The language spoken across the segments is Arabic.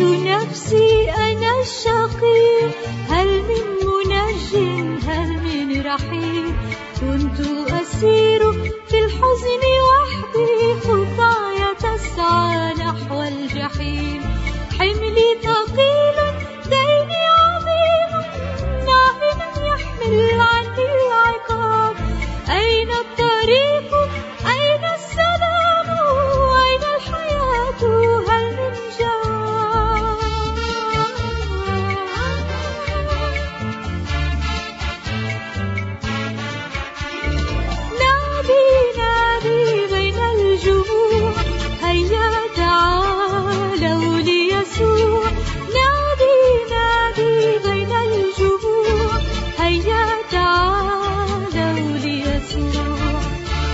قلت نفسي أنا الشقي، هل من منج هل من رحيم؟ كنت أسير في الحزن وحدي، خطاي تسعى نحو الجحيم. حملي ثقيل ديني عظيم، ناهما يحمل عني العقاب. أين الطريق أين السلام أين الحياة هل من جواب؟ نادي نادي بين الجموع، هيا تعالوا ليسوع. نادي نادي بين الجموع، هيا تعالوا ليسوع.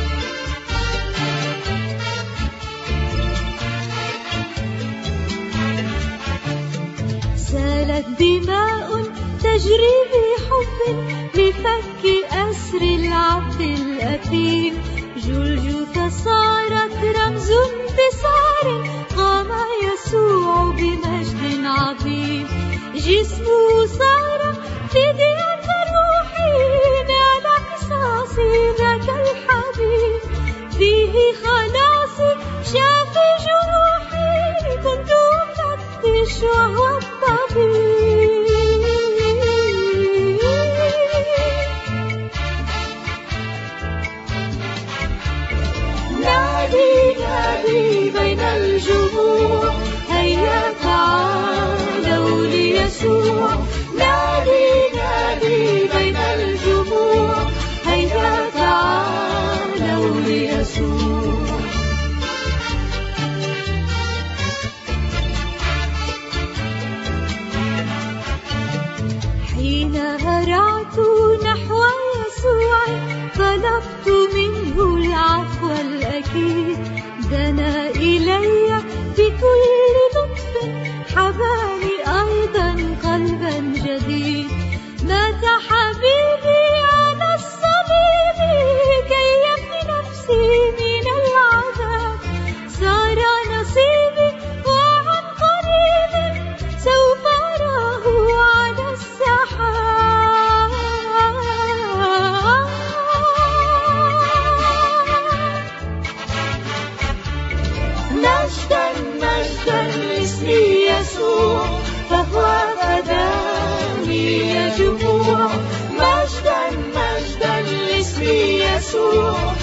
سالت دماء تجري بحب لفك أسر العبد الأثيم. جلجثة صارت رمز انتصار، قام يسوع بمجد عظيم. جسمه صار فدية روحي، نال قصاصي ذاك الحبيب. فيه خلاصي شافي جروحي، كنت أفتش وهو الطبيب. نادي نادي بين الجموع، هيا تعالوا ليسوع. نادي نادي بين الجموع، هيا تعالوا ليسوع. حين هرعت نحو يسوع، طلبت منه العفو الأكيد. دنا إلي بكل لطف، حباني أيضا قلبا جديد. مات حبيبي على الصليب كي يفدي نفسي من العذاب. صار نصيبي وعن قريب سوف أراه على السحاب. مجدا مجدا لاسم يسوع، فهو فداني يا جموع. مجدا مجدا لاسم يسوع،